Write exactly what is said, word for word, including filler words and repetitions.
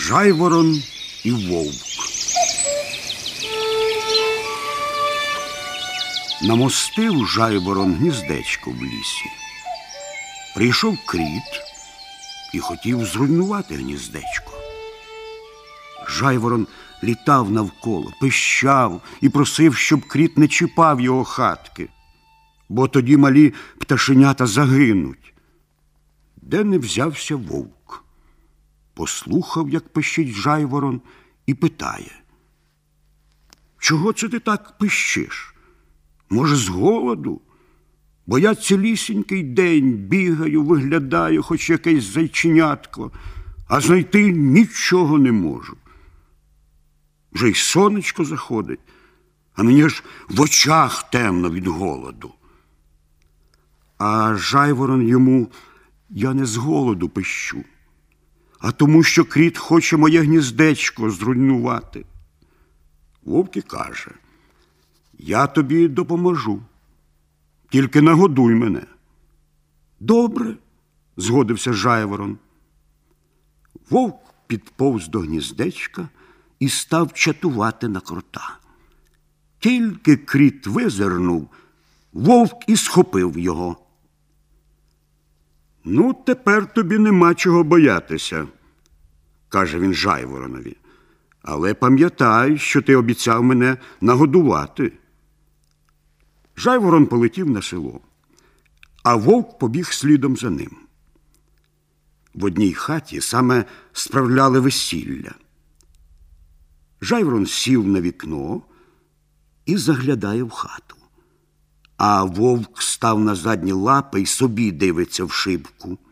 Жайворон і вовк. Намостив Жайворон гніздечко в лісі. Прийшов кріт і хотів зруйнувати гніздечко. Жайворон літав навколо, пищав і просив, щоб кріт не чіпав його хатки, бо тоді малі пташенята загинуть. Де не взявся вовк. Послухав, як пищить Жайворон, і питає: «Чого це ти так пищиш? Може, з голоду? Бо я цілісінький день бігаю, виглядаю, хоч якесь зайченятко, а знайти нічого не можу. Вже й сонечко заходить, а мені аж в очах темно від голоду». А Жайворон йому: «Я не з голоду пищу, а тому, що кріт хоче моє гніздечко зруйнувати». Вовк і каже: «Я тобі допоможу, тільки нагодуй мене». «Добре», – згодився Жайворон. Вовк підповз до гніздечка і став чатувати на крота. Тільки кріт визирнув, вовк і схопив його. «Ну, тепер тобі нема чого боятися», – каже він Жайворонові. «Але пам'ятай, що ти обіцяв мене нагодувати». Жайворон полетів на село, а вовк побіг слідом за ним. В одній хаті саме справляли весілля. Жайворон сів на вікно і заглядає в хату. А вовк став на задні лапи й собі дивиться в шибку.